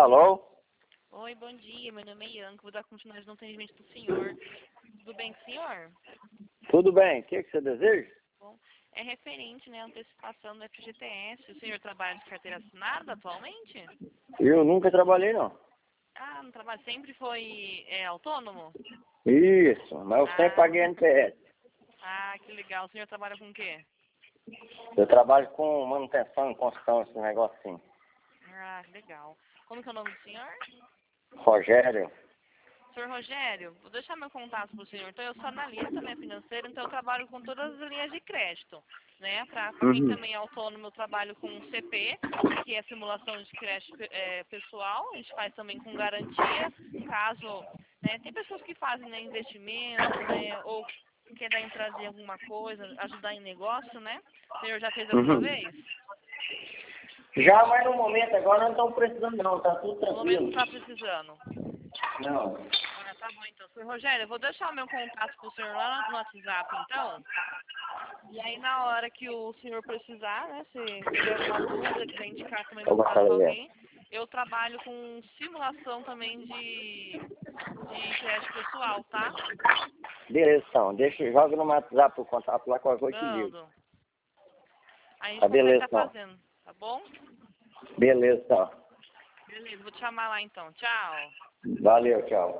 Alô? Oi, bom dia. Meu nome é Ianca. Vou dar continuidade no atendimento do senhor. Tudo bem com o senhor? Tudo bem, o que você deseja? Bom, é referente, né, à antecipação do FGTS. O senhor trabalha de carteira assinada atualmente? Eu nunca trabalhei, não. Ah, não trabalha. Sempre foi autônomo? Isso, mas eu sempre paguei NPS. Que legal. O senhor trabalha com o quê? Eu trabalho com manutenção, construção, esse negócio assim. Que legal. Como que é o nome do senhor? Rogério. Senhor Rogério, vou deixar meu contato para o senhor. Então, eu sou analista, né, financeira, então eu trabalho com todas as linhas de crédito, né? Para quem também é autônomo, eu trabalho com CP, que é simulação de crédito pessoal. A gente faz também com garantia, caso, né, tem pessoas que fazem, né, investimento, né, ou quer dar entrada em alguma coisa, ajudar em negócio, né? O senhor já fez alguma vez? Já, mas no momento agora não estamos precisando não, tá tudo No momento tranquilo. não está precisando. Não. Tá bom, então. Senhor Rogério, eu vou deixar o meu contato pro senhor lá no WhatsApp, então. E aí, na hora que o senhor precisar, né, se tiver alguma dúvida, quiser indicar também meu caso para alguém, eu trabalho com simulação também de crédito pessoal, tá? Beleza, então. Joga no WhatsApp o contato lá com a coisa que digo. Mando. Aí a gente Tá, consegue beleza, estar então. fazendo, tá bom? Beleza, então. Beleza, vou te chamar lá então. Tchau. Valeu, tchau.